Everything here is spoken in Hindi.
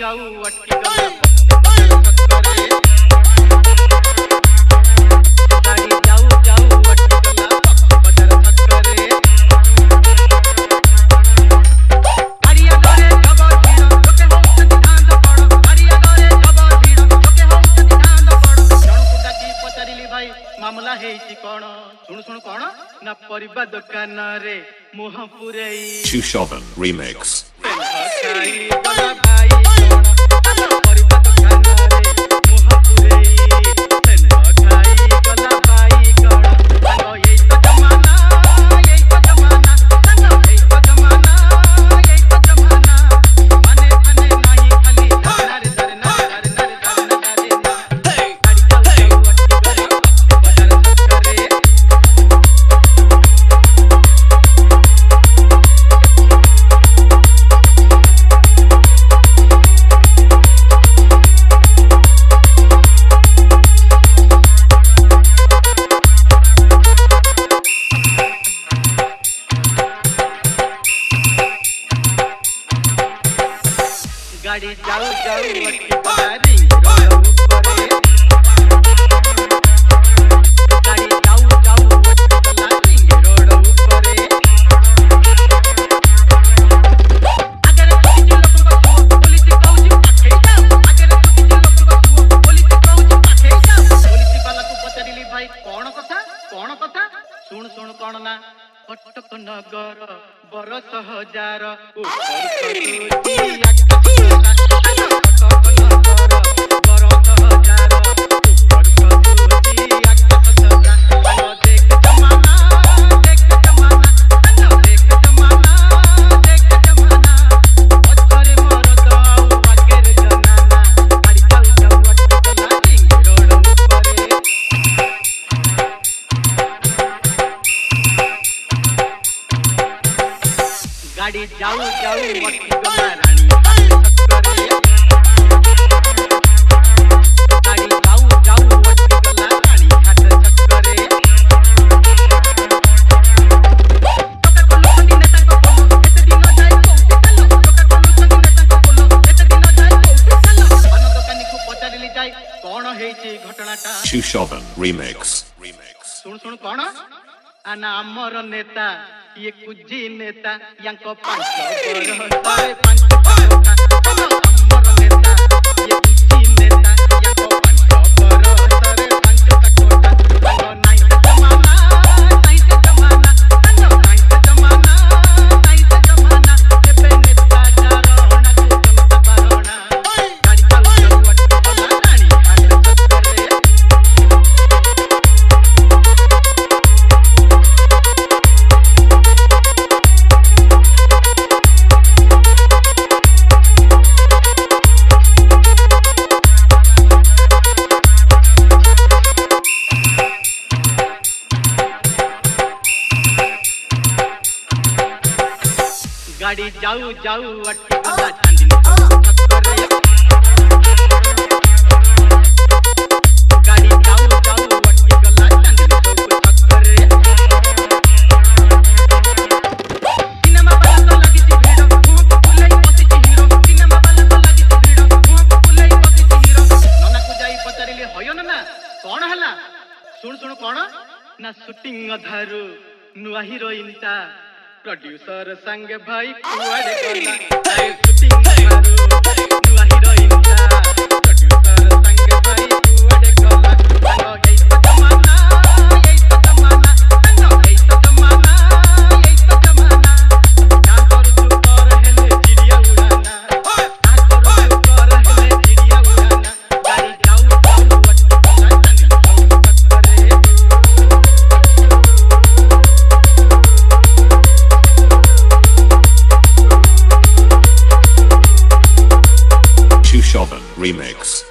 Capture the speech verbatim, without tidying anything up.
जाऊ अटकी गला गाड़ी जाऊ जाऊ अटकी गला बजार छकरे गाड़िया दरे जबर भीड़ लोके होउछंती धांद पड़ गाड़िया दरे जबर भीड़ लोके होउछंती धांद पड़ जणकु डाकी पचारिली भाई मामला हेइछि कोन सुन सुन कोन ना परिबा दुकान रे मोह पुरेई Chushovan Remix गाड़ी जाऊ जाऊ अटकी गला रिंग रोड ऊपरे गाड़ी जाऊ जाऊ अटकी गला रिंग रोड ऊपरे अगर किसी लोग को पुलिस कहूची पाखे जाओ अगर किसी लोग को पुलिस कहूची पाखे जाओ पुलिस वाला को पचारिली भाई कोन कथा कोन कथा सुन सुन कोन ना कटक नगर बरस हजार ऊपर गाड़ी जाऊ जाऊ अटकी गला रानी छकरे गाड़ी जाऊ जाऊ अटकी गला रानी हाट छकरे टोका कोलो संगी नेता को बोलो एते दिन जाय कोउठी चलो टोका कोलो संगी नेता को बोलो एते दिन जाय कोउठी चलो अन दुकानी को पचारिली जाय कोन हेइछि घटनाटा Chushovan Remix सुन सुन कोन आना अमर नेता ये कुजी नेता यांको पांच बरस पांच कोठा अमर नेता ये कुजी नेता यांको पांच बरस पांच कोठा अंगो नाइट जमाना नाइट जमाना अंगो नाइट जमाना नाइट जमाना एबे नेता चारोना को जनता पारोना गाड़ी चालू चालू अटकी गला रानी हाट छकरे गाड़ी जाऊ जाऊ अटकी गला चांदनी छकरे गाड़ी जाऊ जाऊ अटकी गला चांदनी छकरे सिनेमा वाला तो लगी छि भीड़ खूब फुलई बसी छि हीरो सिनेमा वाला तो लगी छि भीड़ खूब फुलई बसी छि हीरो नना को जाई पचारिले होयो ना कोन हला सुन सुन कोन ना शूटिंग अधारू नुआ हीरोइन ता प्रोड्यूसर संग भाई कुआड़े गला आए शूटिंग मारो नुआ हीरोइन ता प्रोड्यूसर संग भाई कुआड़े गला अंगो यही तो जमाना यही तो जमाना अंगो यही तो जमाना यही तो जमाना ना करू तू कर हेले चिड़िया उड़ाना ना करू तू कर हेले चिड़िया उड़ाना गाड़ी जाऊ जाऊ अटकी गला चांदनी छकरे Chushovan Remix